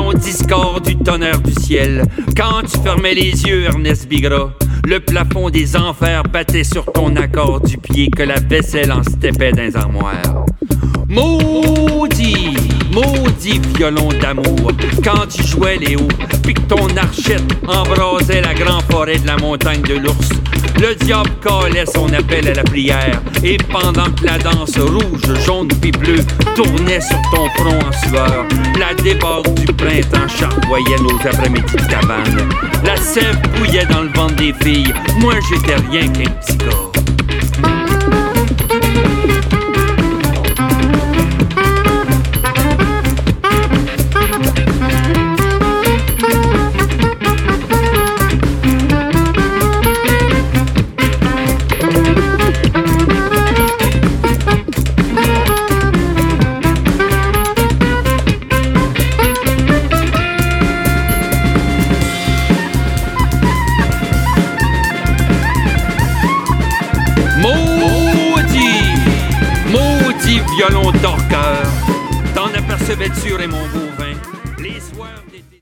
violon discorde du tonnerre du ciel. Quand tu fermais les yeux, Ernest Bigra, le plafond des enfers battait sur ton accord du pied que la vaisselle en steppait dans les armoires. Maudit, maudit violon d'amour, quand tu jouais les hauts, puis que ton archette embrasait la grande forêt de la montagne de l'ours. Le diable calait son appel à la prière, et pendant que la danse rouge, jaune puis bleue tournait sur ton front en sueur, la déborde du printemps chardoyait nos après-midi de cabane. La sève bouillait dans le ventre des filles, moi j'étais rien qu'un petit gars. Violon d'orcœur, t'en apercevais-tu, Raymond Beauvin, les soirs d'été?